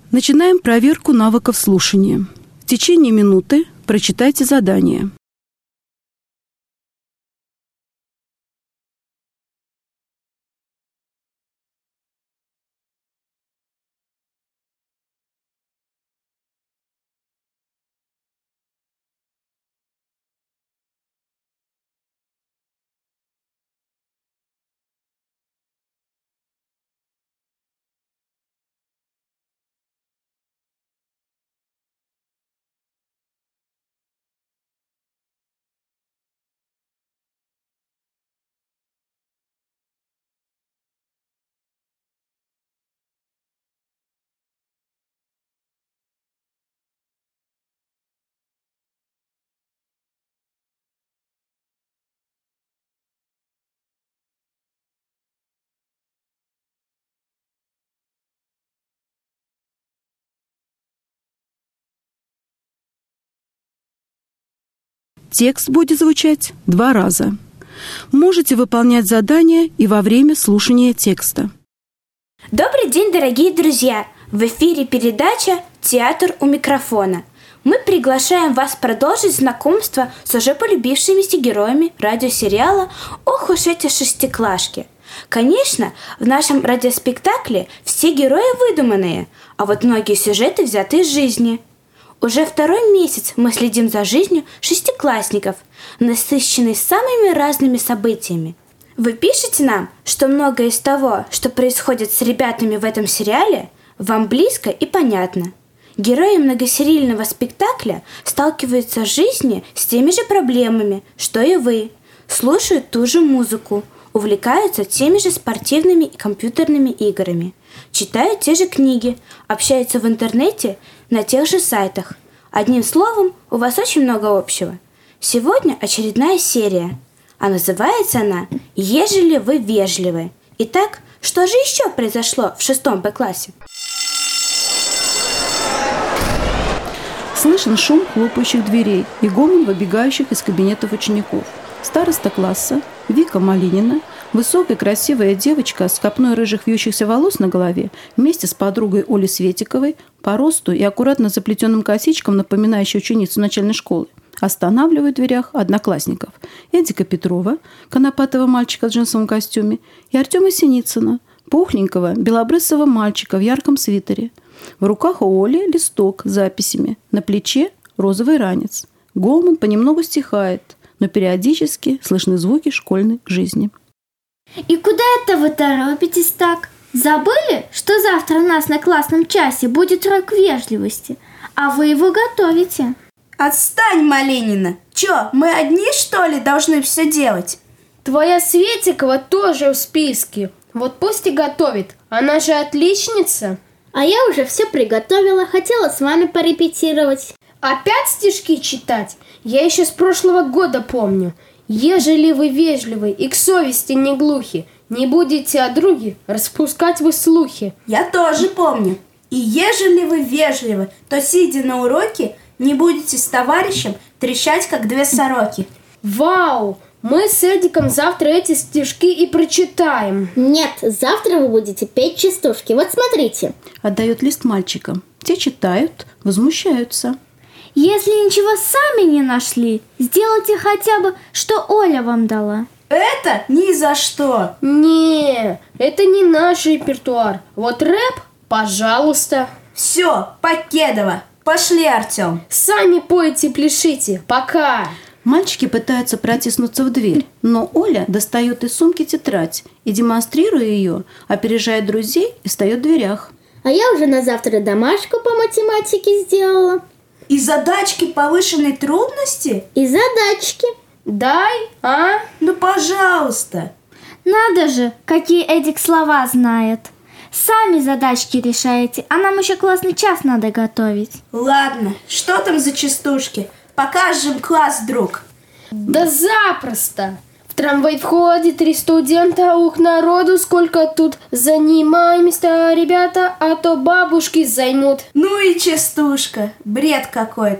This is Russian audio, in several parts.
Начинаем проверку навыков слушания. В течение минуты прочитайте задание. Текст будет звучать 2 раза. Можете выполнять задания и во время слушания текста. Добрый день, дорогие друзья! В эфире передача «Театр у микрофона». Мы приглашаем вас продолжить знакомство с уже полюбившимися героями радиосериала «Ох уж эти шестиклашки». Конечно, в нашем радиоспектакле все герои выдуманные, а вот многие сюжеты взяты из жизни. Уже 2-й месяц мы следим за жизнью шестиклассников, насыщенной самыми разными событиями. Вы пишете нам, что многое из того, что происходит с ребятами в этом сериале, вам близко и понятно. Герои многосерийного спектакля сталкиваются в жизни с теми же проблемами, что и вы, слушают ту же музыку, увлекаются теми же спортивными и компьютерными играми, читают те же книги, общаются в интернете на тех же сайтах. Одним словом, у вас очень много общего. Сегодня очередная серия, а называется она «Ежели вы вежливы». Итак, что же еще произошло в 6 Б-классе? Слышен шум хлопающих дверей и гомон выбегающих из кабинетов учеников. Староста класса Вика Малинина, высокая красивая девочка с копной рыжих вьющихся волос на голове, вместе с подругой Олей Светиковой, по росту и аккуратно заплетенным косичкам, напоминающей ученицу начальной школы, останавливают в дверях одноклассников Эдика Петрова, конопатого мальчика в джинсовом костюме, и Артема Синицына, пухленького белобрысого мальчика в ярком свитере. В руках у Оли листок с записями, на плече розовый ранец. Гомон понемногу стихает, но периодически слышны звуки школьной жизни. И куда это вы торопитесь так? Забыли, что завтра у нас на классном часе будет урок вежливости, а вы его готовите? Отстань, Малинина! Чё, мы одни, что ли, должны все делать? Твоя Светикова тоже в списке. Вот пусть и готовит, она же отличница. А я уже все приготовила, хотела с вами порепетировать. Опять стишки читать? Я еще с прошлого года помню. Ежели вы вежливы и к совести не глухи, не будете о друге распускать вы слухи. Я тоже помню. И ежели вы вежливы, то, сидя на уроке, не будете с товарищем трещать, как 2 сороки. Вау! Мы с Эдиком завтра эти стишки и прочитаем. Нет, завтра вы будете петь частушки. Вот смотрите. Отдает лист мальчикам. Те читают, возмущаются. Если ничего сами не нашли, сделайте хотя бы, что Оля вам дала. Это ни за что. Не, это не наш репертуар. Вот рэп, пожалуйста. Все, Покедова. Пошли, Артем. Сами пойте, пляшите. Пока. Мальчики пытаются протиснуться в дверь, но Оля достает из сумки тетрадь и, демонстрируя ее, опережает друзей и встает в дверях. А я уже на завтра домашку по математике сделала. И задачки повышенной трудности? И задачки. Дай, а? Ну, пожалуйста. Надо же, какие Эдик слова знает. Сами задачки решаете, а нам еще классный час надо готовить. Ладно, что там за частушки? Покажем класс, друг. Да запросто. В трамвай входит 3 студента, ух, народу, сколько тут. Занимай места, ребята, а то бабушки займут. Ну и частушка, бред какой-то.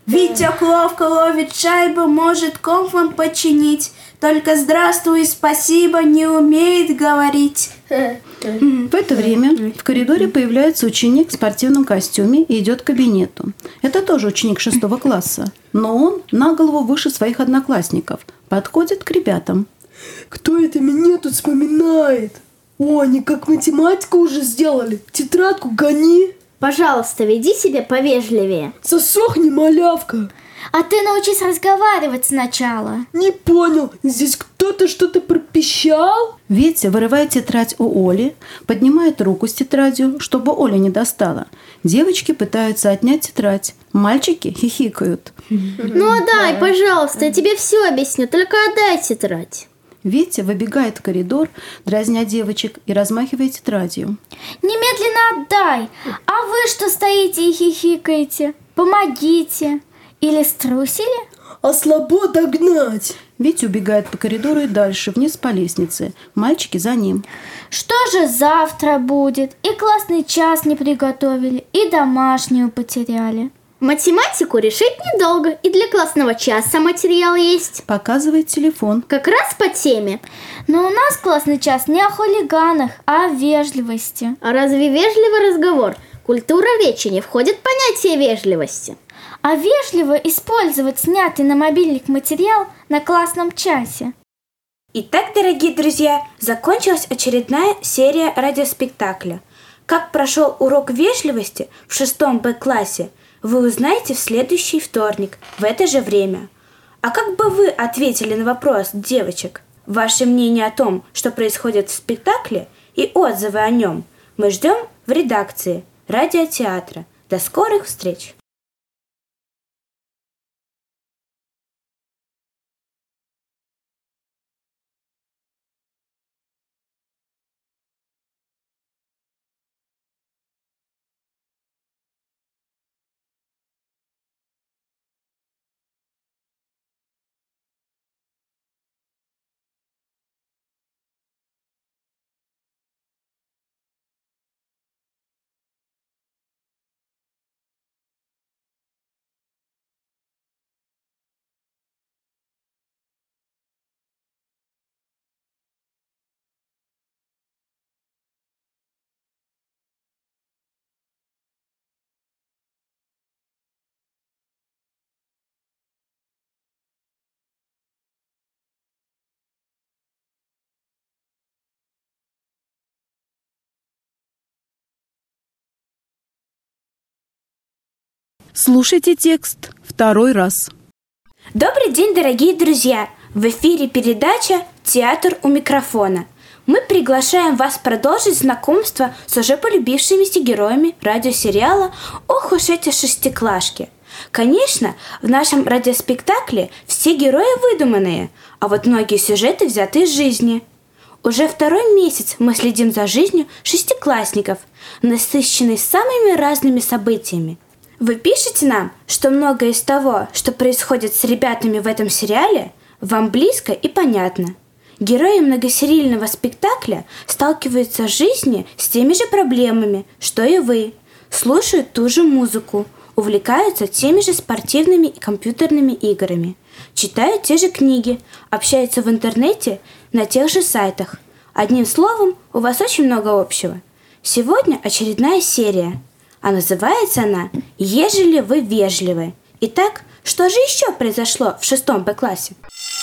Витек ловко ловит шайбу, может комп вам починить. Только здравствуй и спасибо не умеет говорить. В это время в коридоре появляется ученик в спортивном костюме и идет к кабинету. Это тоже ученик 6 класса, но он на голову выше своих одноклассников. Подходит к ребятам. Кто это меня тут вспоминает? О, они как математику уже сделали. Тетрадку гони. Пожалуйста, веди себя повежливее. Засохни, малявка. А ты научись разговаривать сначала. Не понял, здесь кто-то что-то пропищал? Витя вырывает тетрадь у Оли, поднимает руку с тетрадью, чтобы Оля не достала. Девочки пытаются отнять тетрадь. Мальчики хихикают. Ну отдай, пожалуйста, я тебе все объясню, только отдай тетрадь. Витя выбегает в коридор, дразня девочек и размахивая тетрадью. Немедленно отдай! А вы что стоите и хихикаете? Помогите! Или струсили? А слабо догнать. Витя убегает по коридору и дальше, вниз по лестнице. Мальчики за ним. Что же завтра будет? И классный час не приготовили, и домашнюю потеряли. Математику решить недолго, и для классного часа материал есть. Показывает телефон. Как раз по теме. Но у нас классный час не о хулиганах, а о вежливости. А разве вежливый разговор? Культура речи не входит в понятие вежливости. А вежливо использовать снятый на мобильник материал на классном часе. Итак, дорогие друзья, закончилась очередная серия радиоспектакля. Как прошел урок вежливости в 6 Б-классе, вы узнаете в следующий вторник, в это же время. А как бы вы ответили на вопрос девочек? Ваше мнение о том, что происходит в спектакле, и отзывы о нем мы ждем в редакции радиотеатра. До скорых встреч! Слушайте текст второй раз. Добрый день, дорогие друзья! В эфире передача «Театр у микрофона». Мы приглашаем вас продолжить знакомство с уже полюбившимися героями радиосериала «Ох уж эти шестиклашки». Конечно, в нашем радиоспектакле все герои выдуманные, а вот многие сюжеты взяты из жизни. Уже 2-й месяц мы следим за жизнью шестиклассников, насыщенной самыми разными событиями. Вы пишете нам, что многое из того, что происходит с ребятами в этом сериале, вам близко и понятно. Герои многосерийного спектакля сталкиваются в жизни с теми же проблемами, что и вы, слушают ту же музыку, увлекаются теми же спортивными и компьютерными играми, читают те же книги, общаются в интернете на тех же сайтах. Одним словом, у вас очень много общего. Сегодня очередная серия. А называется она «Ежели вы вежливы». Итак, что же еще произошло в 6 Б-классе?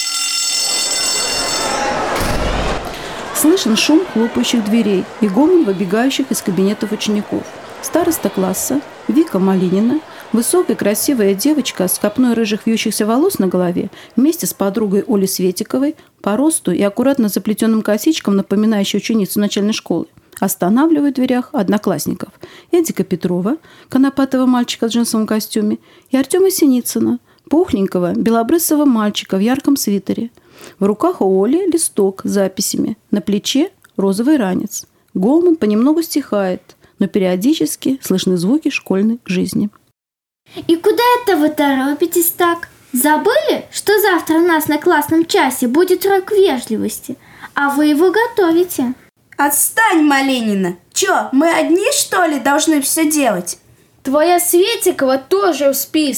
Слышен шум хлопающих дверей и гомон выбегающих из кабинетов учеников. Староста класса Вика Малинина, высокая красивая девочка с копной рыжих вьющихся волос на голове, вместе с подругой Олей Светиковой, по росту и аккуратно заплетенным косичкам, напоминающей ученицу начальной школы, останавливают в дверях одноклассников Эдика Петрова, конопатого мальчика в джинсовом костюме, и Артема Синицына, пухленького, белобрысого мальчика в ярком свитере. В руках у Оли листок с записями, на плече розовый ранец. Гомон понемногу стихает, но периодически слышны звуки школьной жизни. И куда это вы торопитесь так? Забыли, что завтра у нас на классном часе будет урок вежливости, а вы его готовите? Отстань, Малинина! Чё, мы одни, что ли, должны все делать? Твоя Светикова тоже в списке.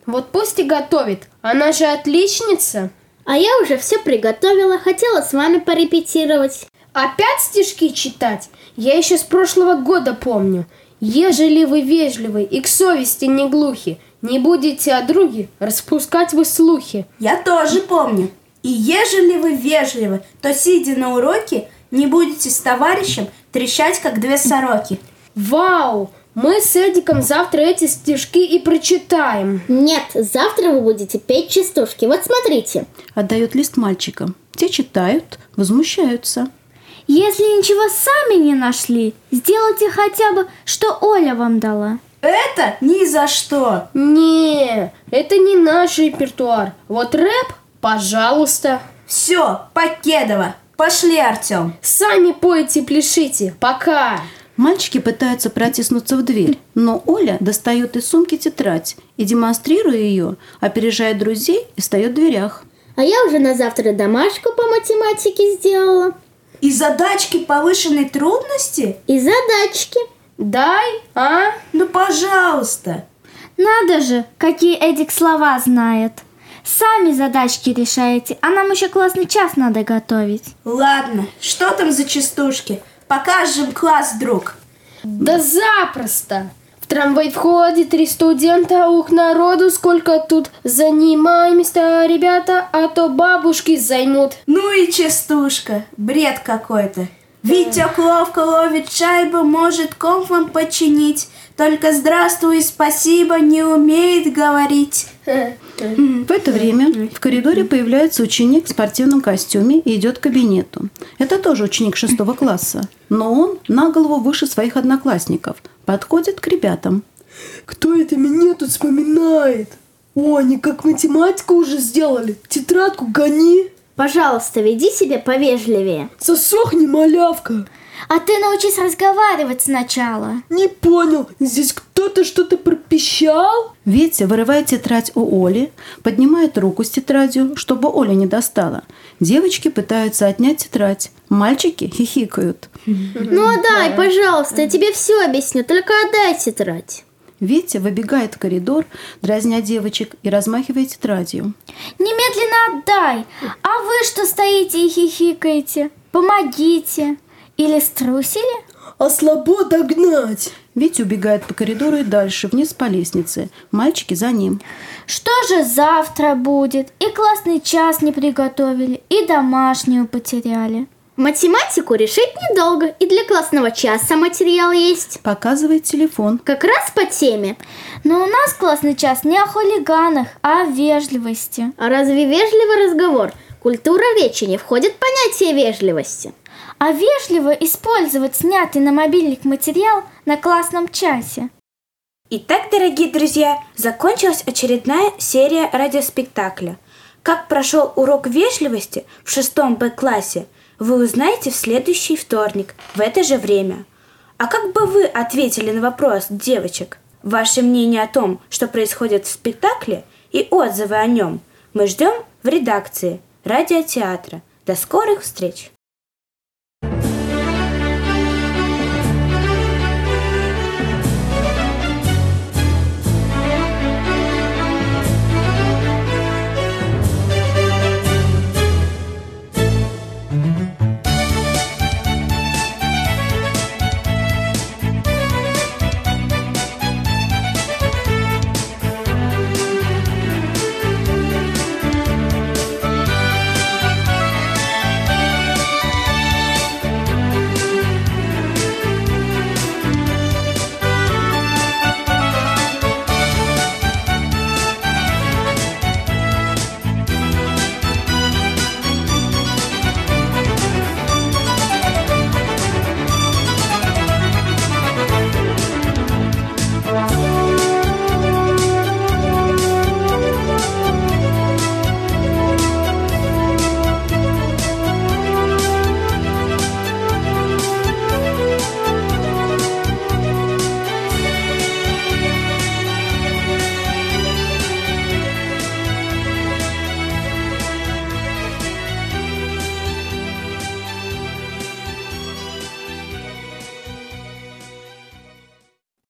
Вот пусть и готовит, она же отличница. А я уже все приготовила, хотела с вами порепетировать. Опять стишки читать? Я еще с прошлого года помню. Ежели вы вежливы и к совести не глухи, не будете о друге распускать вы слухи. Я тоже помню. И ежели вы вежливы, то, сидя на уроке, не будете с товарищем трещать, как две сороки. Вау! Мы с Эдиком завтра эти стишки и прочитаем. Нет, завтра вы будете петь частушки. Вот смотрите. Отдает лист мальчикам. Те читают, возмущаются. Если ничего сами не нашли, сделайте хотя бы, что Оля вам дала. Это ни за что. Не, это не наш репертуар. Вот рэп, пожалуйста. Все, Покедова. Пошли, Артем. Сами пойте, пляшите. Пока. Мальчики пытаются протиснуться в дверь, но Оля достает из сумки тетрадь и, демонстрируя ее, опережает друзей и встает в дверях. А я уже на завтра домашку по математике сделала. И задачки повышенной трудности? И задачки. Дай, а? Ну, пожалуйста. Надо же, какие Эдик слова знает. Сами задачки решаете, а нам еще классный час надо готовить. Ладно, что там за частушки? Покажем класс, друг. Да запросто. В трамвай входит 3 студента, ух, народу, сколько тут. Занимаемся, ребята, а то бабушки займут. Ну и частушка. Бред какой-то. Витек ловко ловит шайбу, может комп вам починить. Только здравствуй и спасибо не умеет говорить. В это время в коридоре появляется ученик в спортивном костюме и идет к кабинету. Это тоже ученик 6 класса, но он на голову выше своих одноклассников. Подходит к ребятам. Кто это меня тут вспоминает? О, они как математику уже сделали. Тетрадку гони. Пожалуйста, веди себя повежливее. Засохни, малявка. А ты научись разговаривать сначала. Не понял, здесь кто-то что-то пропищал? Витя вырывает тетрадь у Оли, поднимает руку с тетрадью, чтобы Оля не достала. Девочки пытаются отнять тетрадь. Мальчики хихикают. Ну отдай, пожалуйста, я тебе все объясню, только отдай тетрадь. Витя выбегает в коридор, дразня девочек и размахивает тетрадью. Немедленно отдай. А вы что стоите и хихикаете? Помогите. Или струсили? А слабо догнать. Витя убегает по коридору и дальше, вниз по лестнице. Мальчики за ним. Что же завтра будет? И классный час не приготовили, и домашнюю потеряли. Математику решить недолго, и для классного часа материал есть. Показывает телефон. Как раз по теме. Но у нас классный час не о хулиганах, а о вежливости. А разве вежливый разговор? Культура речи не входит в понятие вежливости. А вежливо использовать снятый на мобильник материал на классном часе. Итак, дорогие друзья, закончилась очередная серия радиоспектакля. Как прошел урок вежливости в 6 Б-классе, вы узнаете в следующий вторник в это же время. А как бы вы ответили на вопрос девочек? Ваше мнение о том, что происходит в спектакле, и отзывы о нем мы ждем в редакции радиотеатра. До скорых встреч!